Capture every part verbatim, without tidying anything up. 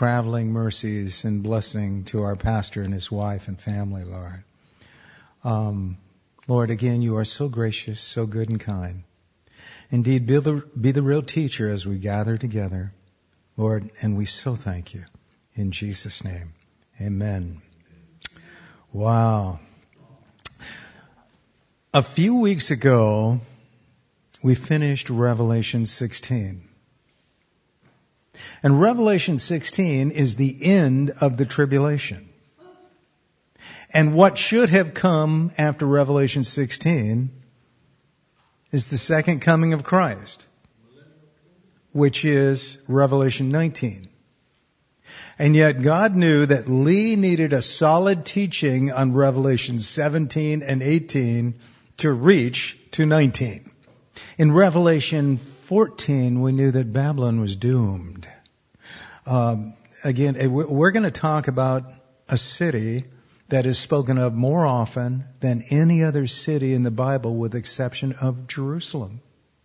traveling mercies and blessing to our pastor and his wife and family, Lord. Um, Lord, again, you are so gracious, so good and kind. Indeed, be the, be the real teacher as we gather together, Lord, and we so thank you. In Jesus' name, amen. Wow. A few weeks ago, we finished Revelation sixteen. And Revelation sixteen is the end of the tribulation. And what should have come after Revelation sixteen is the second coming of Christ, which is Revelation nineteen. And yet God knew that Lee needed a solid teaching on Revelation seventeen and eighteen to reach to nineteen. In Revelation fourteen, we knew that Babylon was doomed. Um, again, we're going to talk about a city that is spoken of more often than any other city in the Bible, with the exception of Jerusalem.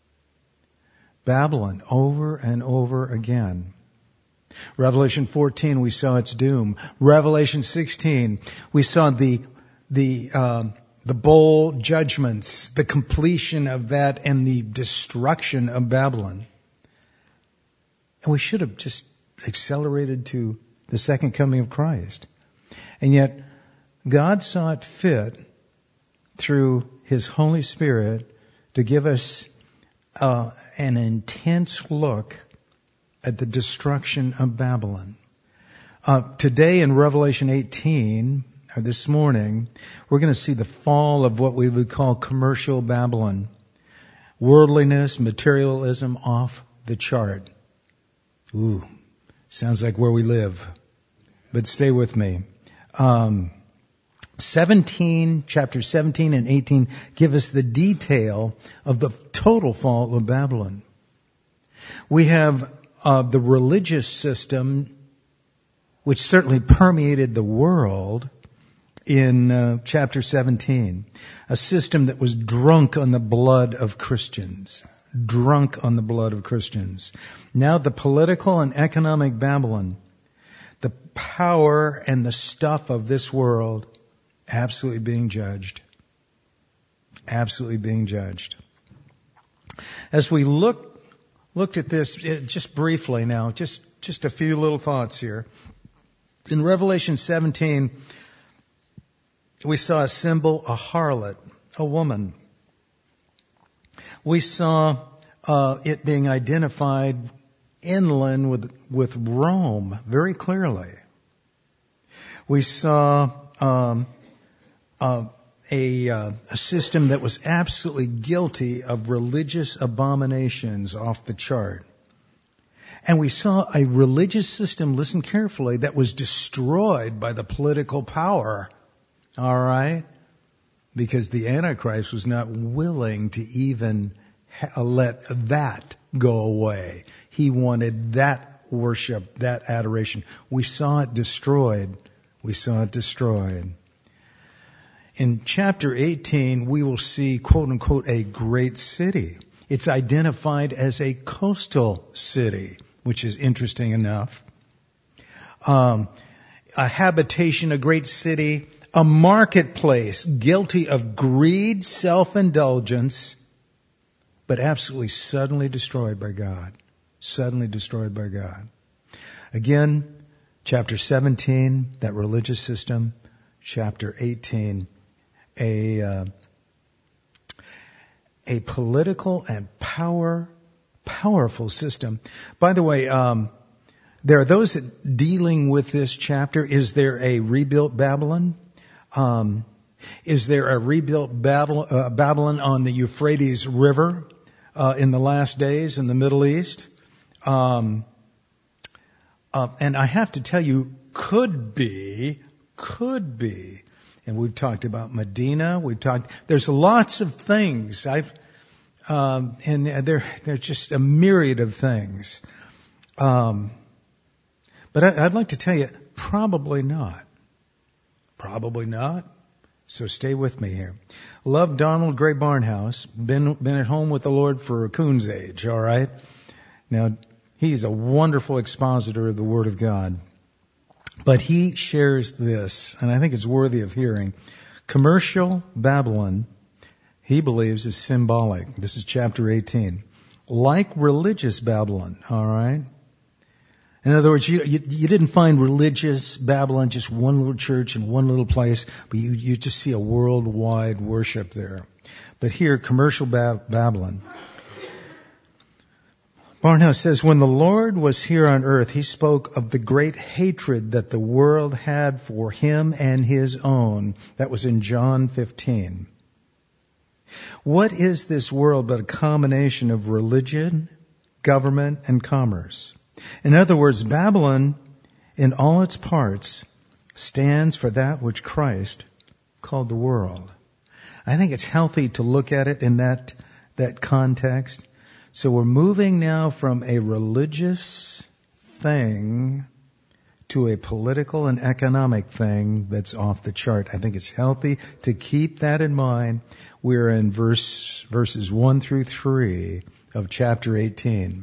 Babylon, over and over again. Revelation fourteen, we saw its doom. Revelation sixteen, we saw the the um, the bowl judgments, the completion of that, and the destruction of Babylon. And we should have just accelerated to the second coming of Christ. And yet, God saw it fit through His Holy Spirit to give us uh, an intense look at the destruction of Babylon. Uh, today in Revelation eighteen, or this morning, we're going to see the fall of what we would call commercial Babylon. Worldliness, materialism off the chart. Ooh, sounds like where we live. But stay with me. Um, seventeen, chapter seventeen and eighteen give us the detail of the total fall of Babylon. We have uh, the religious system, which certainly permeated the world in uh, chapter seventeen. A system that was drunk on the blood of Christians. Drunk on the blood of Christians. Now the political and economic Babylon, the power and the stuff of this world, absolutely being judged. Absolutely being judged. As we look, looked at this just briefly now, just, just a few little thoughts here. In Revelation seventeen, we saw a symbol, a harlot, a woman. We saw uh, it being identified inland with with Rome very clearly. We saw um, uh, a uh, a system that was absolutely guilty of religious abominations off the chart. And we saw a religious system, listen carefully, that was destroyed by the political power. All right? Because the Antichrist was not willing to even ha- let that go away. He wanted that worship, that adoration. We saw it destroyed. We saw it destroyed. In chapter eighteen, we will see, quote unquote, a great city. It's identified as a coastal city, which is interesting enough. Um, a habitation, a great city, a marketplace guilty of greed, self-indulgence, but absolutely suddenly destroyed by God. Suddenly destroyed by God. Again, chapter seventeen, that religious system. Chapter eighteen, a uh, a political and power powerful system. By the way, um, there are those that dealing with this chapter. Is there a rebuilt Babylon? Um, is there a rebuilt Babylon, uh, Babylon on the Euphrates River uh, in the last days in the Middle East? Um, uh, and I have to tell you, could be, could be. And we've talked about Medina. We've talked. There's lots of things. I've um, and there there's just a myriad of things. Um, but I, I'd like to tell you, probably not. Probably not. So stay with me here. Love Donald Gray Barnhouse. Been been at home with the Lord for a coon's age. All right. Now, He's a wonderful expositor of the Word of God. But he shares this, and I think it's worthy of hearing. Commercial Babylon, he believes, is symbolic. This is chapter eighteen. Like religious Babylon, all right? In other words, you, you, you didn't find religious Babylon, just one little church in one little place, but you, you just see a worldwide worship there. But here, commercial ba- Babylon. Barnhouse says, when the Lord was here on earth, he spoke of the great hatred that the world had for him and his own. That was in John fifteen. What is this world but a combination of religion, government, and commerce? In other words, Babylon, in all its parts, stands for that which Christ called the world. I think it's healthy to look at it in that, that context. So we're moving now from a religious thing to a political and economic thing that's off the chart. I think it's healthy to keep that in mind. We're in verse, verses one through three of chapter eighteen.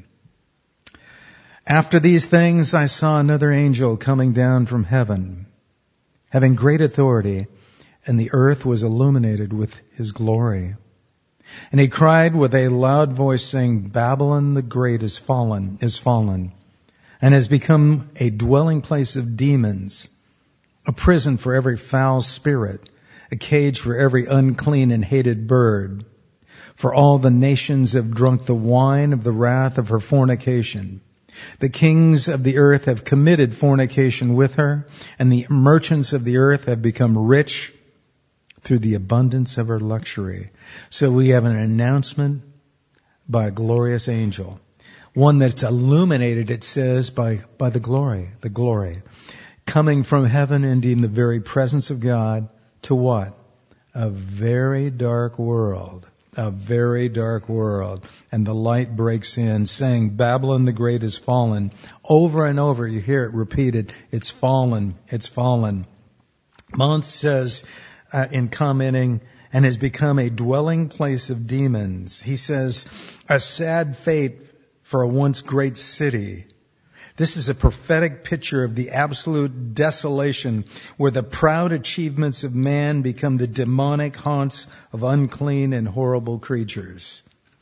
After these things I saw another angel coming down from heaven, having great authority, and the earth was illuminated with his glory. And he cried with a loud voice, saying, Babylon the great is fallen, is fallen, and has become a dwelling place of demons, a prison for every foul spirit, a cage for every unclean and hated bird. For all the nations have drunk the wine of the wrath of her fornication. The kings of the earth have committed fornication with her, and the merchants of the earth have become rich through the abundance of her luxury. So we have an announcement by a glorious angel. One that's illuminated, it says, by, by the glory, the glory. Coming from heaven and in the very presence of God to what? A very dark world. A very dark world. And the light breaks in, saying, Babylon the great is fallen. Over and over you hear it repeated. It's fallen. It's fallen. Mons says, uh, in commenting, and has become a dwelling place of demons. He says, a sad fate for a once great city. This is a prophetic picture of the absolute desolation where the proud achievements of man become the demonic haunts of unclean and horrible creatures.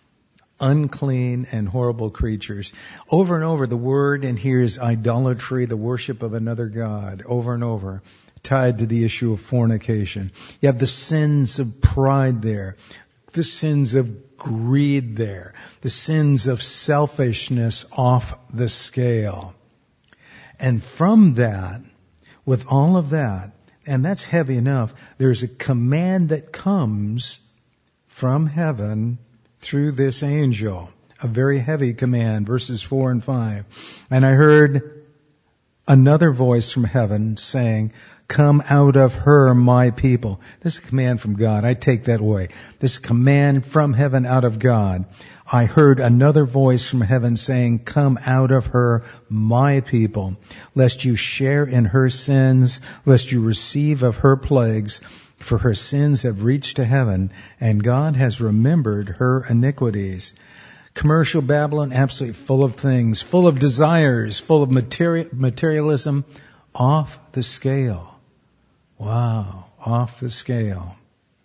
Unclean and horrible creatures. Over and over, the word in here is idolatry, the worship of another god. Over and over, tied to the issue of fornication. You have the sins of pride there. The sins of greed there. The sins of selfishness off the scale. And from that, with all of that, and that's heavy enough, there's a command that comes from heaven through this angel. A very heavy command, verses four and five. And I heard another voice from heaven saying, come out of her, my people. This is a command from God. I take that away. This command from heaven out of God. I heard another voice from heaven saying, come out of her, my people, lest you share in her sins, lest you receive of her plagues, for her sins have reached to heaven, and God has remembered her iniquities. Commercial Babylon, absolutely full of things, full of desires, full of material, materialism, off the scale. Wow, off the scale.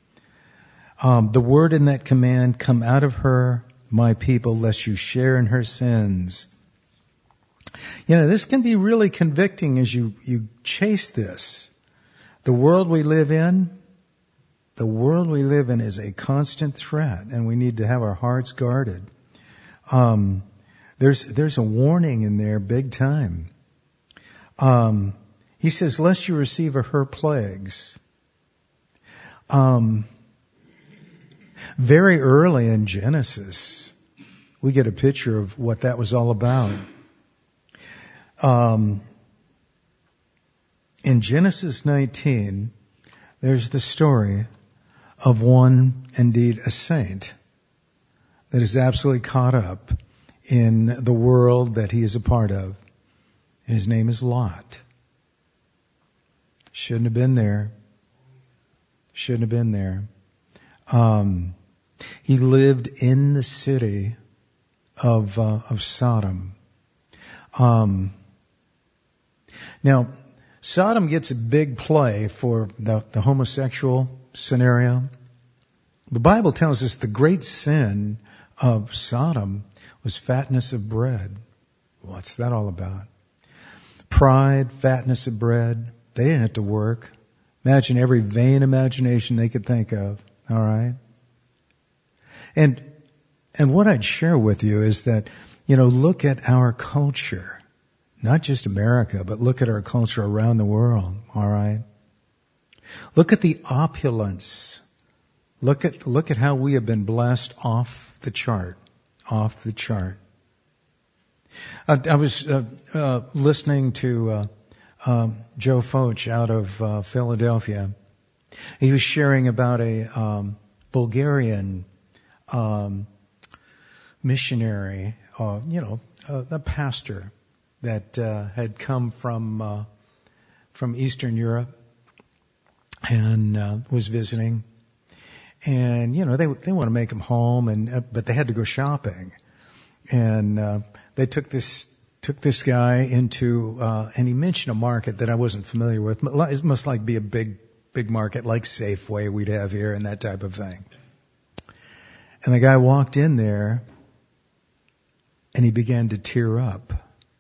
Um, the word in that command, come out of her, my people, lest you share in her sins. You know, this can be really convicting as you, you chase this. The world we live in, the world we live in is a constant threat, and we need to have our hearts guarded. Um, there's, there's a warning in there big time. Um, He says, lest you receive of her plagues. Um, very early in Genesis, we get a picture of what that was all about. Um, in Genesis nineteen, there's the story of one, indeed a saint, that is absolutely caught up in the world that he is a part of. And his name is Lot. Shouldn't have been there. Shouldn't have been there. Um, he lived in the city of uh, of Sodom. Um, now, Sodom gets a big play for the, the homosexual scenario. The Bible tells us the great sin of Sodom was fatness of bread. What's that all about? Pride, fatness of bread. They didn't have to work. Imagine every vain imagination they could think of. All right? And, and what I'd share with you is that, you know, look at our culture. Not just America, but look at our culture around the world. All right? Look at the opulence. Look at, look at how we have been blessed off the chart. Off the chart. I, I was uh, uh, listening to uh, um, Joe Focht out of uh, Philadelphia. He was sharing about a um, Bulgarian um, missionary, uh, you know, uh, a pastor that uh, had come from uh, from Eastern Europe and uh, was visiting. And you know, they they want to make him home, and uh, but they had to go shopping. And uh, they took this took this guy into, uh, and he mentioned a market that I wasn't familiar with. It must like be a big big market like Safeway we'd have here and that type of thing. And the guy walked in there, and he began to tear up.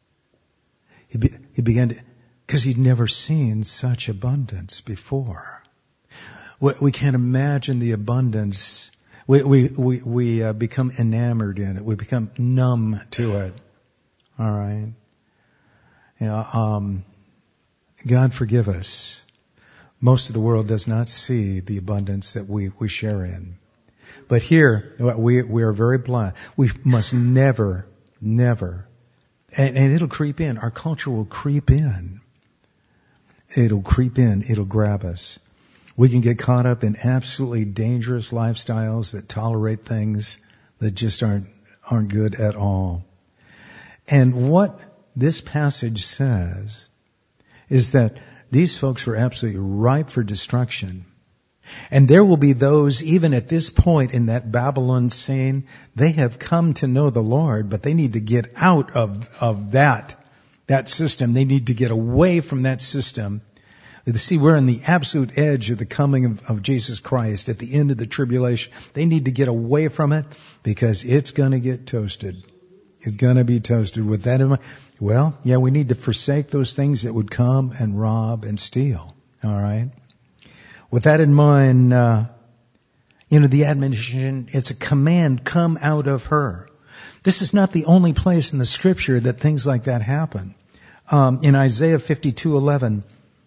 He be, he began to, because he'd never seen such abundance before. We, we can't imagine the abundance. We we we, we uh, become enamored in it. We become numb to it. All right. You know, um, God forgive us. Most of the world does not see the abundance that we, we share in. But here, we we are very blessed. We must never, never, and, and it'll creep in. Our culture will creep in. It'll creep in. It'll grab us. We can get caught up in absolutely dangerous lifestyles that tolerate things that just aren't aren't good at all. And what this passage says is that these folks were absolutely ripe for destruction. And there will be those, even at this point in that Babylon scene, they have come to know the Lord, but they need to get out of, of that, that system. They need to get away from that system. See, we're on the absolute edge of the coming of, of Jesus Christ at the end of the tribulation. They need to get away from it because it's going to get toasted. It's going to be toasted. With that in mind, well, yeah, we need to forsake those things that would come and rob and steal. All right? With that in mind, uh, you know, the admonition, it's a command, come out of her. This is not the only place in the scripture that things like that happen. Um, in Isaiah fifty-two eleven,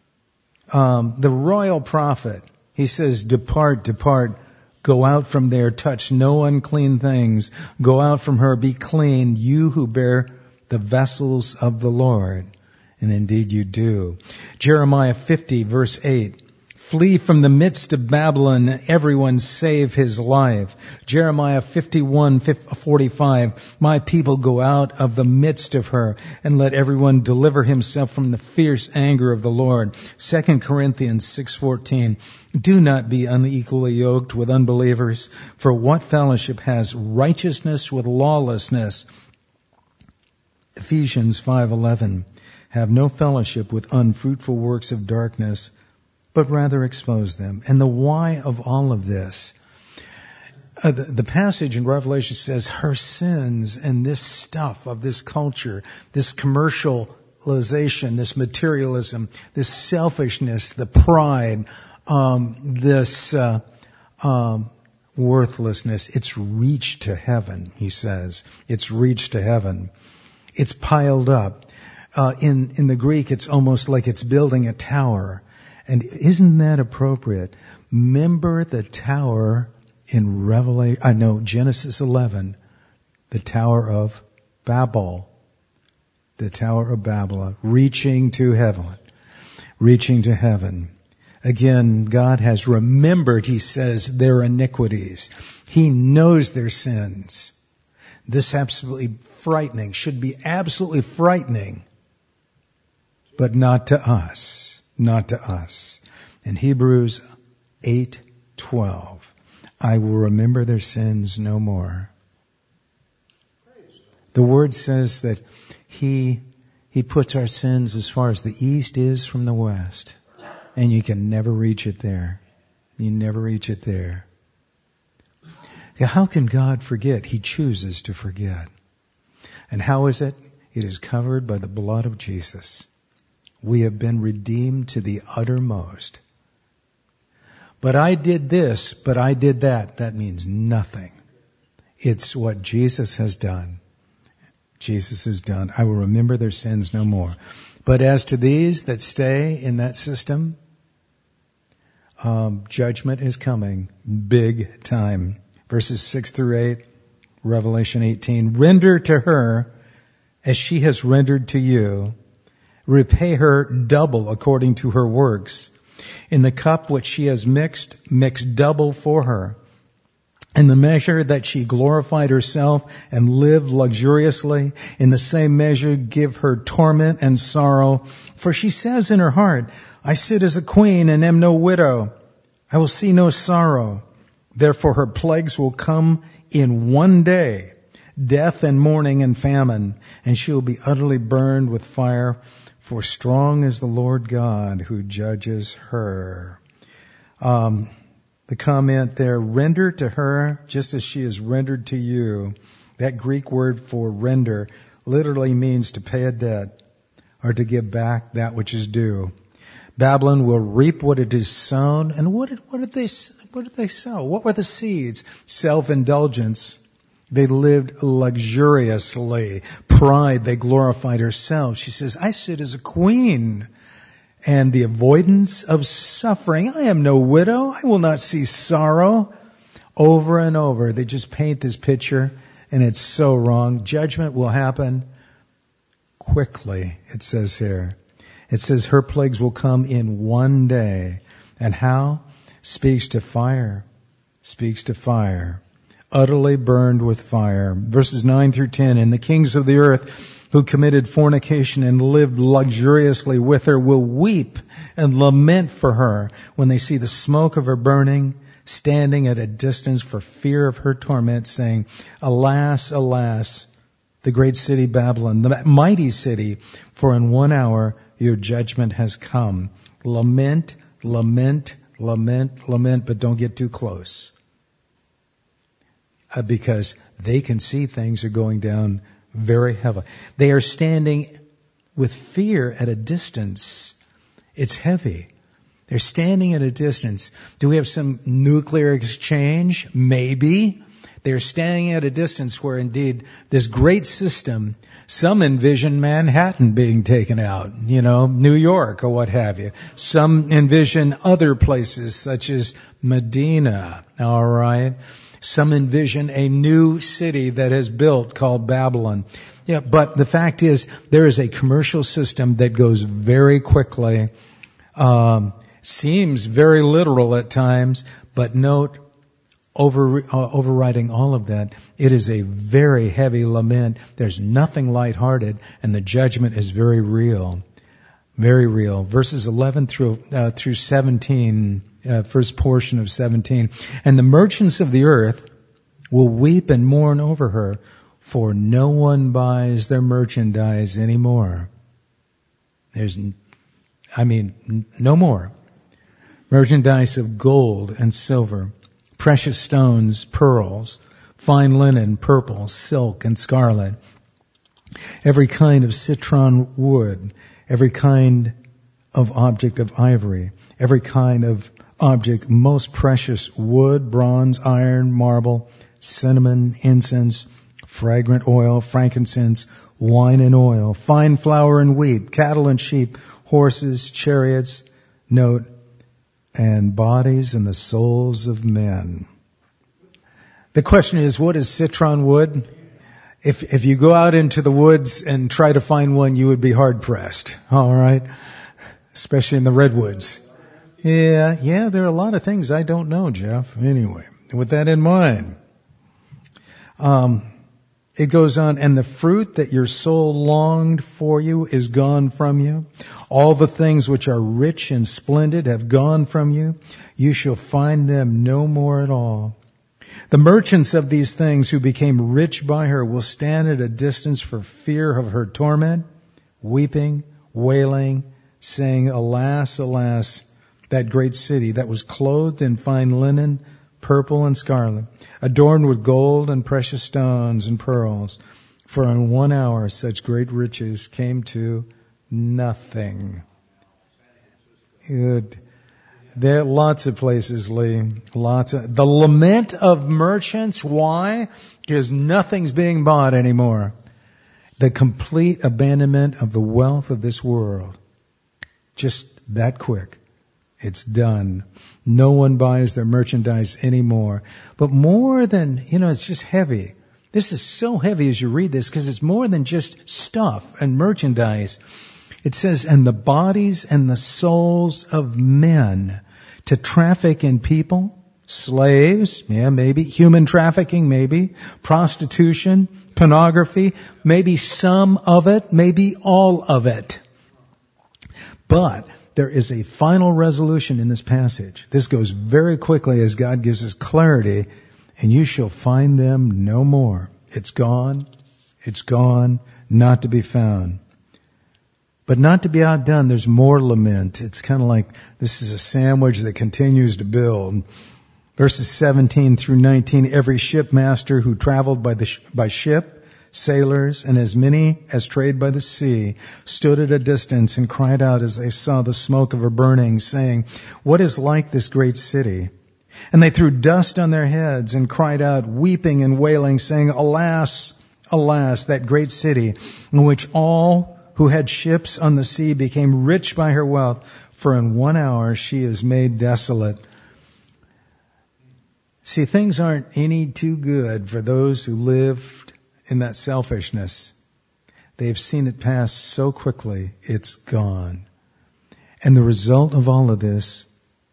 um, the royal prophet, he says, depart, depart, go out from there, touch no unclean things, go out from her, be clean, you who bear the vessels of the Lord. And indeed you do. Jeremiah fifty verse eight, flee from the midst of Babylon, everyone save his life. Jeremiah fifty-one forty-five, my people go out of the midst of her, and let everyone deliver himself from the fierce anger of the Lord. Second Corinthians six fourteen, do not be unequally yoked with unbelievers, for what fellowship has righteousness with lawlessness? Ephesians five eleven, have no fellowship with unfruitful works of darkness, but rather expose them. And the why of all of this, uh, the, the passage in Revelation says her sins and this stuff of this culture, this commercialization, this materialism, this selfishness, the pride, um, this uh, um, worthlessness, it's reached to heaven, he says. It's reached to heaven. It's piled up. Uh, in, in the Greek, it's almost like it's building a tower. And isn't that appropriate? Remember the tower in Revelation, I know, Genesis eleven, the Tower of Babel. The Tower of Babel, reaching to heaven. Reaching to heaven. Again, God has remembered, he says, their iniquities. He knows their sins. This is absolutely frightening, should be absolutely frightening, but not to us. Not to us. In Hebrews eight twelve, I will remember their sins no more. The word says that he He puts our sins as far as the east is from the west. And you can never reach it there. You never reach it there. How can God forget? He chooses to forget. And how is it? It is covered by the blood of Jesus. We have been redeemed to the uttermost. But I did this, but I did that. That means nothing. It's what Jesus has done. Jesus has done. I will remember their sins no more. But as to these that stay in that system, um, judgment is coming big time. Verses six through eight, Revelation eighteen. Render to her as she has rendered to you. Repay her double according to her works. In the cup which she has mixed, mix double for her. In the measure that she glorified herself and lived luxuriously, in the same measure give her torment and sorrow. For she says in her heart, I sit as a queen and am no widow. I will see no sorrow. Therefore her plagues will come in one day, death and mourning and famine, and she will be utterly burned with fire. For strong is the Lord God who judges her. Um, the comment there, render to her just as she is rendered to you. That Greek word for render literally means to pay a debt or to give back that which is due. Babylon will reap what it is sown. And what did, what did they, what did they sow? What were the seeds? Self-indulgence. They lived luxuriously. Pride, they glorified herself. She says, I sit as a queen. And the avoidance of suffering. I am no widow. I will not see sorrow. Over and over, they just paint this picture, and it's so wrong. Judgment will happen quickly, it says here. It says her plagues will come in one day. And how? Speaks to fire. Speaks to fire. Utterly burned with fire. Verses nine through ten. And the kings of the earth who committed fornication and lived luxuriously with her will weep and lament for her when they see the smoke of her burning, standing at a distance for fear of her torment, saying, Alas, alas, the great city Babylon, the mighty city, for in one hour your judgment has come. Lament, lament, lament, lament, but don't get too close. Uh, because they can see things are going down very heavy. They are standing with fear at a distance. It's heavy. They're standing at a distance. Do we have some nuclear exchange? Maybe. They're standing at a distance where indeed this great system, some envision Manhattan being taken out, you know, New York or what have you. Some envision other places such as Medina, all right. Some envision a new city that is built called Babylon. Yeah, but the fact is, there is a commercial system that goes very quickly, um, seems very literal at times, but note, over, uh, overriding all of that, it is a very heavy lament. There's nothing lighthearted, and the judgment is very real. Very real. Verses eleven through, uh, through seventeen, uh, first portion of seventeen. And the merchants of the earth will weep and mourn over her, for no one buys their merchandise anymore. There's, I mean, no more. Merchandise of gold and silver, precious stones, pearls, fine linen, purple, silk, and scarlet, every kind of citron wood, every kind of object of ivory, every kind of object most precious, wood, bronze, iron, marble, cinnamon, incense, fragrant oil, frankincense, wine and oil, fine flour and wheat, cattle and sheep, horses, chariots, note, and bodies and the souls of men. The question is, what is citron wood? If if you go out into the woods and try to find one, you would be hard pressed. All right, especially in the redwoods. Yeah, yeah, there are a lot of things I don't know, Jeff. Anyway, with that in mind, um, it goes on, and the fruit that your soul longed for you is gone from you. All the things which are rich and splendid have gone from you. You shall find them no more at all. The merchants of these things who became rich by her will stand at a distance for fear of her torment. weeping, wailing, saying, alas, alas, that great city that was clothed in fine linen, purple and scarlet, adorned with gold and precious stones and pearls. For in one hour such great riches came to nothing. Good. There are lots of places, Lee. Lots of the lament of merchants. Why? Because nothing's being bought anymore. The complete abandonment of the wealth of this world. Just that quick. It's done. No one buys their merchandise anymore. But more than, you know, it's just heavy. This is so heavy as you read this because it's more than just stuff and merchandise. It says, and the bodies and the souls of men to traffic in people, slaves, yeah, maybe, human trafficking, maybe, prostitution, pornography, maybe some of it, maybe all of it. But there is a final resolution in this passage. This goes very quickly as God gives us clarity, and you shall find them no more. It's gone. It's gone, not to be found. But not to be outdone, there's more lament. It's kind of like this is a sandwich that continues to build. Verses seventeen through nineteen, every shipmaster who traveled by the sh- by ship, sailors, and as many as trade by the sea, stood at a distance and cried out as they saw the smoke of her burning, saying, what is like this great city? And they threw dust on their heads and cried out, weeping and wailing, saying, alas, alas, that great city, in which all who had ships on the sea became rich by her wealth, for in one hour she is made desolate. See, things aren't any too good for those who lived in that selfishness. They've seen it pass so quickly, it's gone. And the result of all of this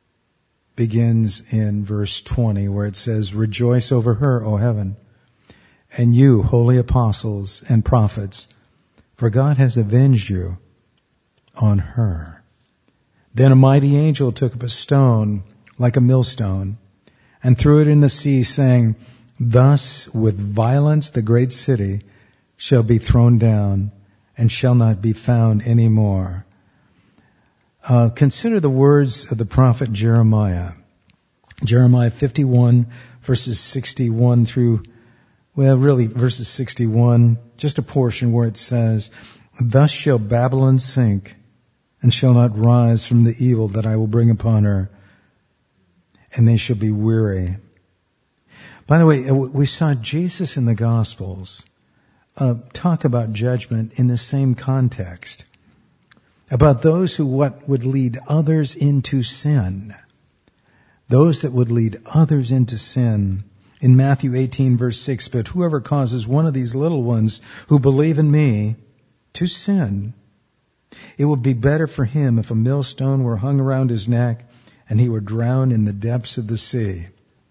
begins in verse twenty, where it says, rejoice over her, O heaven, and you, holy apostles and prophets, for God has avenged you on her. Then a mighty angel took up a stone like a millstone and threw it in the sea, saying, thus with violence the great city shall be thrown down and shall not be found any more. Uh, consider the words of the prophet Jeremiah. Jeremiah fifty-one, verses sixty-one through Well, really, verses sixty-one, just a portion where it says, thus shall Babylon sink and shall not rise from the evil that I will bring upon her, and they shall be weary. By the way, we saw Jesus in the Gospels uh, talk about judgment in the same context, about those who what would lead others into sin, those that would lead others into sin. In Matthew eighteen, verse six, but whoever causes one of these little ones who believe in me to sin, it would be better for him if a millstone were hung around his neck and he were drowned in the depths of the sea.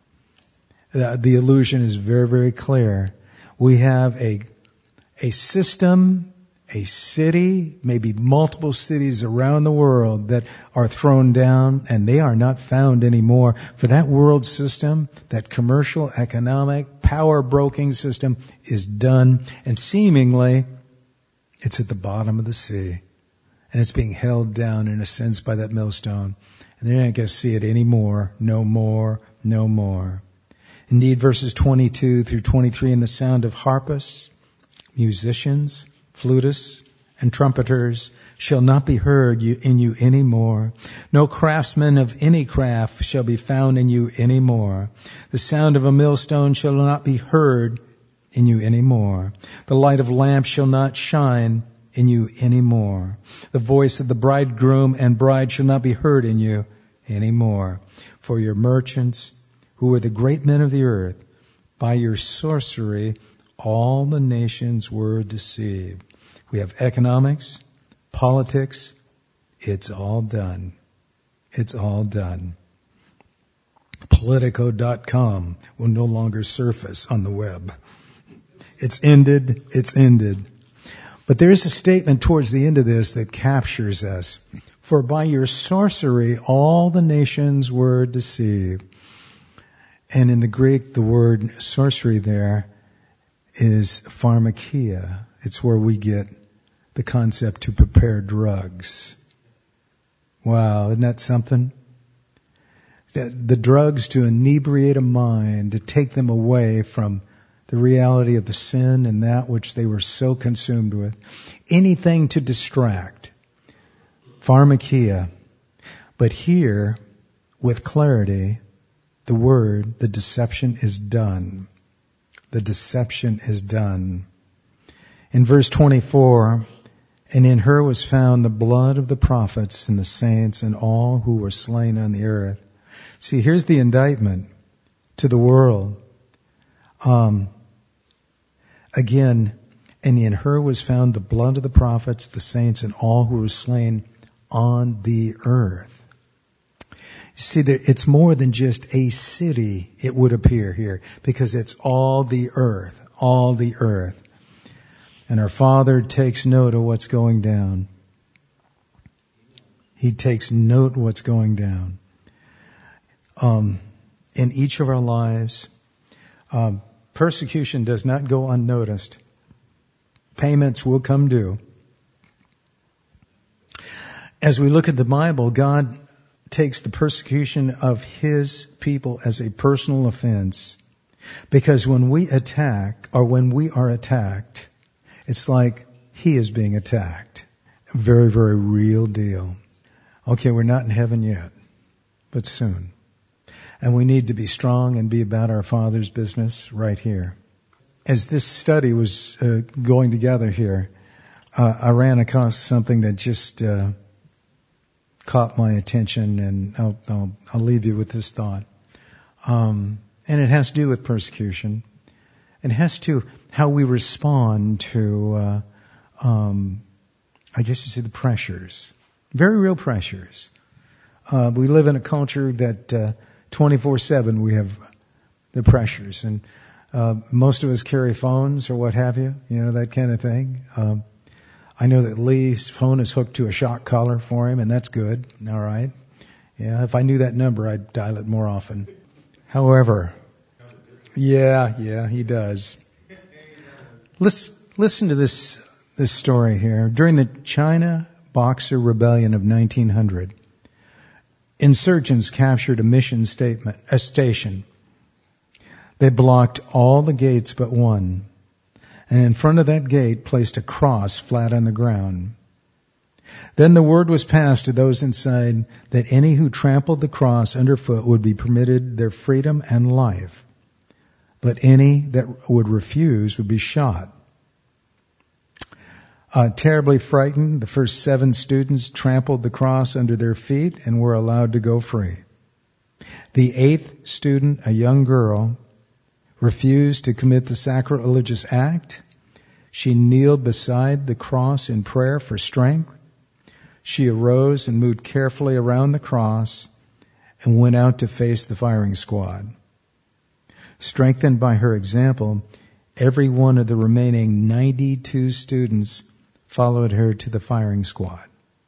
Uh, the illusion is very, very clear. We have a, a system, a city, maybe multiple cities around the world that are thrown down and they are not found anymore. For that world system, that commercial, economic, power broking system is done, and seemingly it's at the bottom of the sea. And it's being held down in a sense by that millstone. And they're not going to see it anymore. No more, no more. Indeed, verses twenty-two through twenty-three, in the sound of harpists, musicians, flutists, and trumpeters shall not be heard in you any more. No craftsman of any craft shall be found in you any more. The sound of a millstone shall not be heard in you any more. The light of lamps shall not shine in you any more. The voice of the bridegroom and bride shall not be heard in you any more. For your merchants, who are the great men of the earth, by your sorcery all the nations were deceived. We have economics, politics. It's all done. It's all done. Politico dot com will no longer surface on the web. It's ended. It's ended. But there is a statement towards the end of this that captures us. For by your sorcery all the nations were deceived. And in the Greek, the word sorcery there is pharmakia. It's where we get the concept to prepare drugs. Wow, isn't that something? The, the drugs to inebriate a mind, to take them away from the reality of the sin and that which they were so consumed with. Anything to distract. Pharmakia. But here, with clarity, the word, the deception is done. The deception is done. In verse twenty-four, and in her was found the blood of the prophets and the saints and all who were slain on the earth. See, here's the indictment to the world. Um, again, and in her was found the blood of the prophets, the saints, and all who were slain on the earth. You see, it's more than just a city, it would appear here, because it's all the earth, all the earth. And our Father takes note of what's going down. He takes note of what's going down. Um, in each of our lives, um, persecution does not go unnoticed. Payments will come due. As we look at the Bible, God takes the persecution of His people as a personal offense. Because when we attack, or when we are attacked, it's like He is being attacked. A very, very real deal. Okay, we're not in heaven yet, but soon. And we need to be strong and be about our Father's business right here. As this study was uh, going together here, uh, I ran across something that just uh, caught my attention, and I'll, I'll, I'll leave you with this thought. Um, and it has to do with persecution. It has to how we respond to, uh, um, I guess you say, the pressures, very real pressures. Uh, we live in a culture that uh, twenty-four seven we have the pressures, and uh, most of us carry phones or what have you, you know, that kind of thing. Um, I know that Lee's phone is hooked to a shock collar for him, and that's good. All right. Yeah, if I knew that number, I'd dial it more often. However, yeah, yeah, he does. Listen, listen to this this story here. During the China Boxer Rebellion of nineteen hundred, insurgents captured a mission statement, a station. They blocked all the gates but one, and in front of that gate placed a cross flat on the ground. Then the word was passed to those inside that any who trampled the cross underfoot would be permitted their freedom and life, but any that would refuse would be shot. Uh, terribly frightened, the first seven students trampled the cross under their feet and were allowed to go free. The eighth student, a young girl, refused to commit the sacrilegious act. She kneeled beside the cross in prayer for strength. She arose and moved carefully around the cross and went out to face the firing squad. Strengthened by her example, every one of the remaining ninety-two students followed her to the firing squad.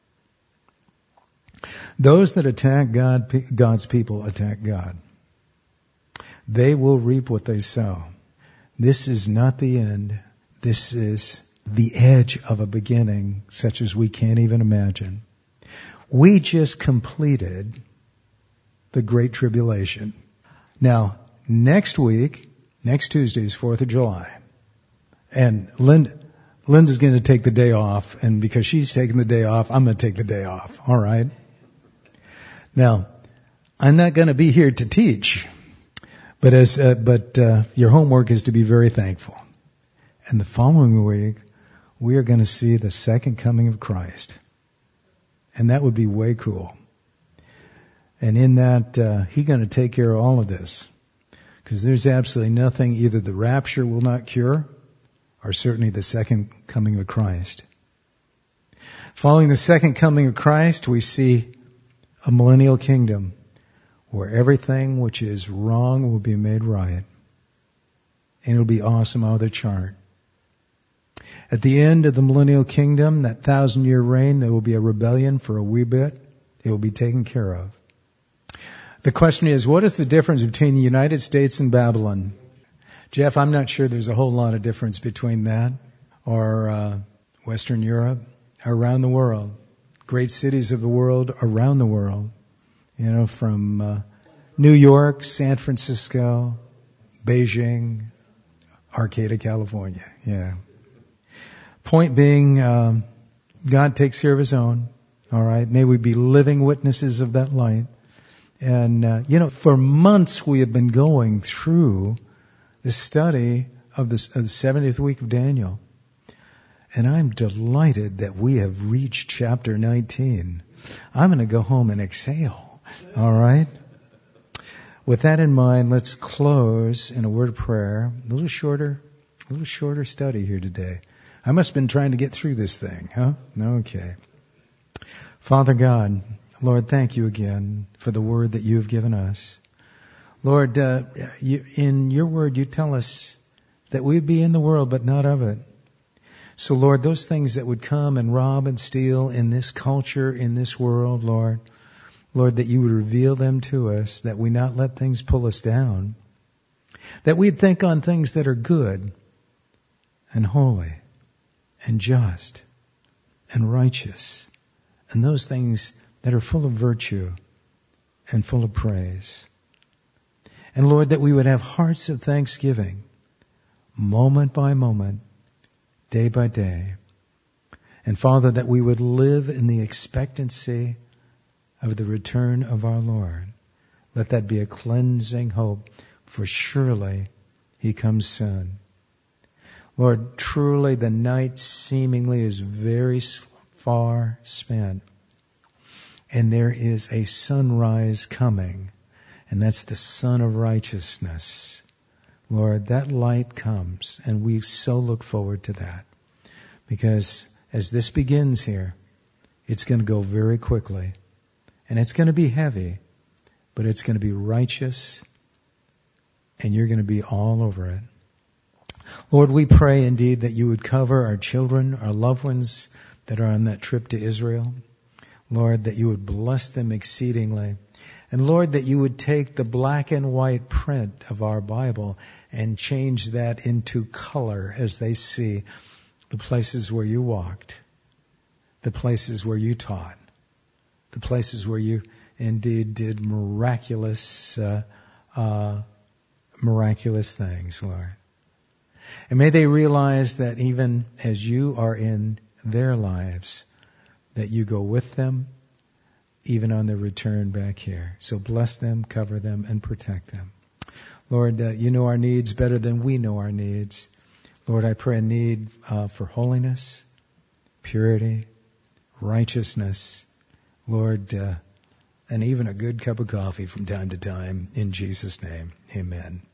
Those that attack God, God's people attack God. They will reap what they sow. This is not the end. This is the edge of a beginning such as we can't even imagine. We just completed the Great Tribulation. Now, next week, next Tuesday is fourth of July. And Linda, Linda's going to take the day off, and because she's taking the day off, I'm going to take the day off. All right? Now, I'm not going to be here to teach, but as uh, but uh, your homework is to be very thankful. And the following week, we are going to see the second coming of Christ. And that would be way cool. And in that, uh, He's going to take care of all of this. Because there's absolutely nothing either the rapture will not cure, or certainly the second coming of Christ. Following the second coming of Christ, we see a millennial kingdom where everything which is wrong will be made right. And it'll be awesome out of the chart. At the end of the millennial kingdom, that thousand year reign, there will be a rebellion for a wee bit. It will be taken care of. The question is, what is the difference between the United States and Babylon? Jeff, I'm not sure there's a whole lot of difference between that or, uh, Western Europe, around the world, great cities of the world around the world, you know, from uh, New York, San Francisco, Beijing, Arcata, California. Yeah. Point being, um, God takes care of His own. All right. May we be living witnesses of that light. And, uh, you know, for months we have been going through the study of, this, of the seventieth week of Daniel. And I'm delighted that we have reached chapter nineteen. I'm going to go home and exhale. All right. With that in mind, let's close in a word of prayer. A little shorter, a little shorter study here today. I must have been trying to get through this thing, huh? Okay. Father God, Lord, thank you again for the word that you have given us. Lord, uh, you, in your word, you tell us that we'd be in the world, but not of it. So, Lord, those things that would come and rob and steal in this culture, in this world, Lord, Lord, that you would reveal them to us, that we not let things pull us down, that we'd think on things that are good and holy and just and righteous, and those things that are full of virtue and full of praise. And Lord, that we would have hearts of thanksgiving, moment by moment, day by day. And Father, that we would live in the expectancy of the return of our Lord. Let that be a cleansing hope, for surely He comes soon. Lord, truly the night seemingly is very far spent, and there is a sunrise coming, and that's the sun of righteousness. Lord, that light comes, and we so look forward to that, because as this begins here, it's going to go very quickly, and it's going to be heavy, but it's going to be righteous, and you're going to be all over it. Lord, we pray indeed that you would cover our children, our loved ones that are on that trip to Israel. Lord, that you would bless them exceedingly. And Lord, that you would take the black and white print of our Bible and change that into color as they see the places where you walked, the places where you taught, the places where you indeed did miraculous, uh, uh, miraculous things, Lord. And may they realize that even as you are in their lives, that you go with them, even on their return back here. So bless them, cover them, and protect them. Lord, uh, you know our needs better than we know our needs. Lord, I pray a need uh, for holiness, purity, righteousness. Lord, uh, and even a good cup of coffee from time to time. In Jesus' name, amen.